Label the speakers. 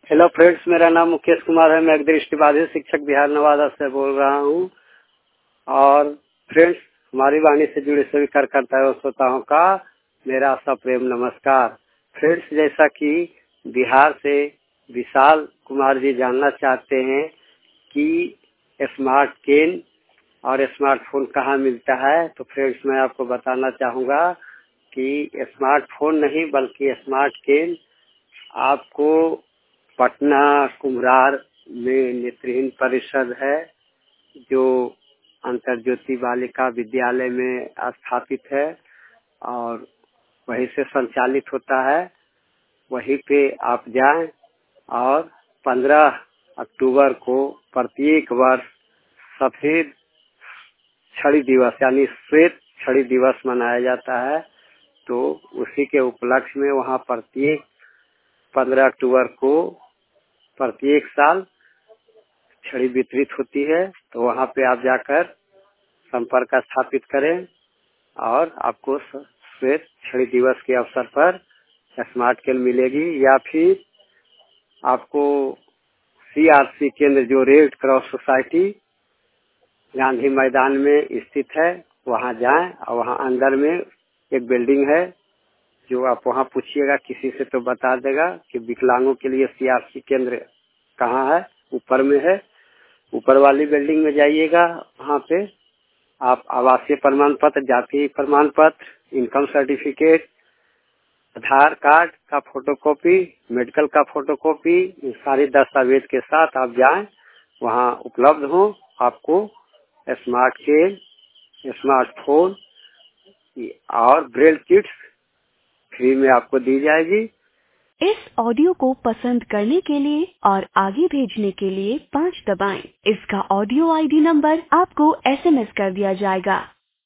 Speaker 1: Hello friends, मेरा नाम मुकेश कुमार है। मैं एक दृष्टिबाधित शिक्षक बिहार नवादा से बोल रहा हूँ। और फ्रेंड्स, हमारी वाणी से जुड़े सभी कार्यकर्ता एवं श्रोताओं का मेरा सप्रेम नमस्कार। फ्रेंड्स, जैसा कि बिहार से विशाल कुमार जी जानना चाहते हैं कि स्मार्ट केन और स्मार्टफोन कहाँ मिलता है, तो फ्रेंड्स मैं आपको बताना चाहूँगा कि स्मार्टफोन नहीं बल्कि स्मार्ट केन आपको पटना कुम्हरार में नेत्रहीन परिषद है, जो अंतर्ज्योति बालिका विद्यालय में स्थापित है और वहीं से संचालित होता है। वहीं पे आप जाएं और 15 अक्टूबर को प्रत्येक वर्ष सफेद छड़ी दिवस यानी श्वेत छड़ी दिवस मनाया जाता है। तो उसी के उपलक्ष्य में वहाँ प्रत्येक 15 अक्टूबर को प्रत्येक साल छड़ी वितरित होती है। तो वहाँ पे आप जाकर संपर्क स्थापित करें और आपको श्वेत छड़ी दिवस के अवसर पर स्मार्ट केन मिलेगी, या फिर आपको CRC केंद्र जो रेड क्रॉस सोसाइटी गांधी मैदान में स्थित है वहाँ जाएं और वहाँ अंदर में एक बिल्डिंग है, जो आप वहाँ पूछिएगा किसी से तो बता देगा कि विकलांगों के लिए CRC केंद्र कहाँ है। ऊपर में है, ऊपर वाली बिल्डिंग में जाइएगा। वहाँ पे आप आवासीय प्रमाण पत्र, जाति प्रमाण पत्र, इनकम सर्टिफिकेट, आधार कार्ड का फोटोकॉपी, मेडिकल का फोटोकॉपी, इन सारे दस्तावेज के साथ आप जाएं, वहाँ उपलब्ध हो। आपको स्मार्ट केन, स्मार्टफोन और ब्रेल किट्स फ्री में आपको दी जाएगी।
Speaker 2: इस ऑडियो को पसंद करने के लिए और आगे भेजने के लिए 5 दबाएं। इसका ऑडियो ID नंबर आपको SMS कर दिया जाएगा।